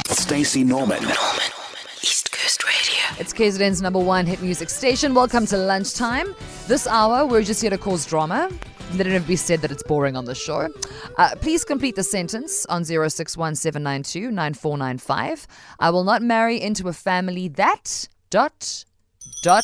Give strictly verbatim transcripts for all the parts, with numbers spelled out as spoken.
Stacey Norman. Norman. East Coast Radio. It's K Z N's number one hit music station. Welcome to lunchtime. This hour, we're just here to cause drama. Let it be said that it's boring on the show. Uh, please complete the sentence on zero six one seven nine two nine four nine five. I will not marry into a family that... Dot... Dot...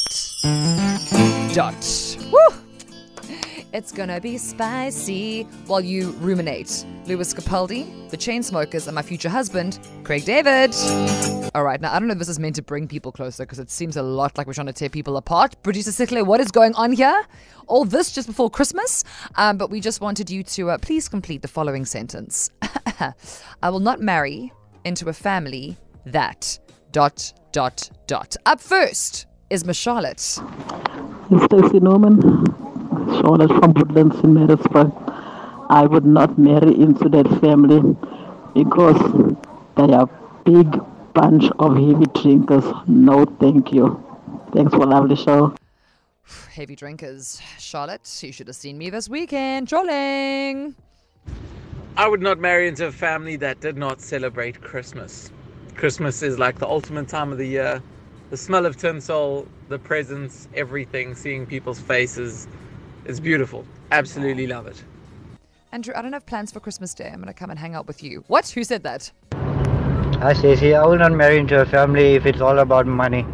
Dot. Woo! It's gonna be spicy while you ruminate. Lewis Capaldi, The Chainsmokers, and my future husband, Craig David. All right, now I don't know if this is meant to bring people closer because it seems a lot like we're trying to tear people apart. Producer Sickler, what is going on here? All this just before Christmas, um, but we just wanted you to uh, please complete the following sentence. I will not marry into a family that... Dot, dot, dot. Up first is Miss Charlotte. It's Stacey Norman. Charlotte from Woodlands in Maritzburg. I would not marry into that family because they are big bunch of heavy drinkers. No, thank you. Thanks for a lovely show. Heavy drinkers. Charlotte, you should have seen me this weekend. Trolling. I would not marry into a family that did not celebrate Christmas. Christmas is like the ultimate time of the year. The smell of tinsel, the presents, everything, seeing people's faces. It's beautiful. Absolutely love it. Andrew, I don't have plans for Christmas Day. I'm going to come and hang out with you. What? Who said that? Hi, Stacey. I will not marry into a family if it's all about money.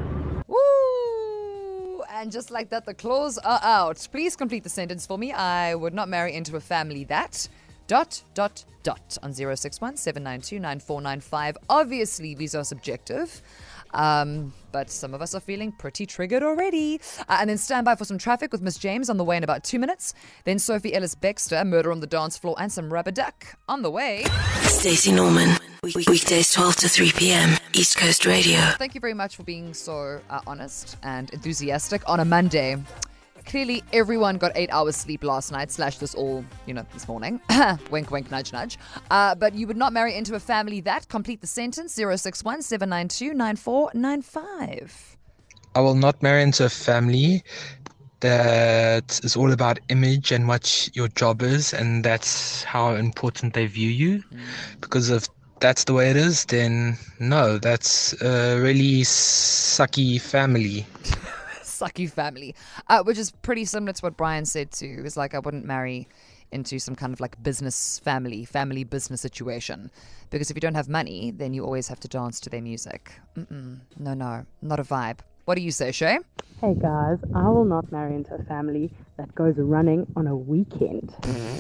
Woo! And just like that, the claws are out. Please complete the sentence for me. I would not marry into a family that... Dot, dot, dot. On zero six one seven nine two nine four nine five. Obviously, these are subjective. Um, but some of us are feeling pretty triggered already. Uh, and then stand by for some traffic with Miss James on the way in about two minutes. Then Sophie Ellis Bextor, Murder on the Dance Floor, and some Rubber Duck on the way. Stacey Norman. Week- weekdays twelve to three p.m. East Coast Radio. Thank you very much for being so uh, honest and enthusiastic on a Monday. Clearly, everyone got eight hours sleep last night, slash this all, you know, this morning. Wink, wink, nudge, nudge. Uh, but you would not marry into a family that... Complete the sentence, zero six one seven nine two nine four nine five. I will not marry into a family that is all about image and what your job is, and that's how important they view you. Mm. Because if that's the way it is, then no, that's a really sucky family. Sucky family, uh, which is pretty similar to what Brian said too. It's like I wouldn't marry into some kind of like business family, family business situation, because if you don't have money, then you always have to dance to their music. Mm-mm. No, no, not a vibe. What do you say, Shay? Hey guys, I will not marry into a family that goes running on a weekend.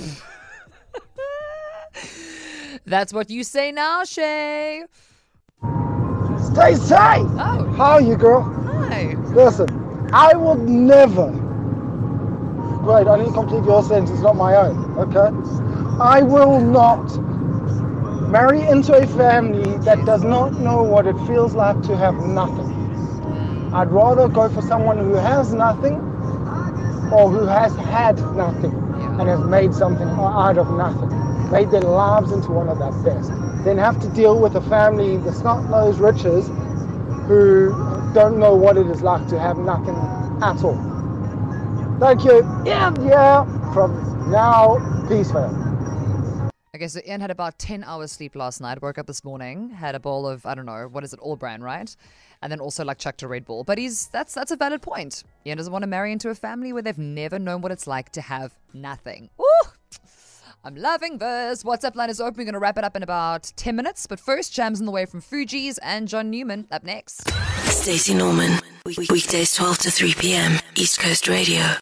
That's what you say now, Shay. Stay safe. Oh. How are you, girl? Hi. Listen, I would never. Great, I need to complete your sentence, not my own, okay? I will not marry into a family that does not know what it feels like to have nothing. I'd rather go for someone who has nothing or who has had nothing and has made something out of nothing, made their lives into one of their best, then have to deal with a family, the snot-nosed riches, who don't know what it is like to have nothing at all. Thank you. Yeah, yeah. From now, peace, fam. Okay, so Ian had about ten hours sleep last night, woke up this morning, had a bowl of, I don't know, what is it, All Brand, right? And then also like chucked a Red Bull. But he's that's that's a valid point. Ian doesn't want to marry into a family where they've never known what it's like to have nothing. Ooh! I'm loving this. WhatsApp line is open. We're going to wrap it up in about ten minutes. But first, Jams on the way from Fugees and John Newman up next. Stacey Norman. Week- weekdays twelve to three p.m. East Coast Radio.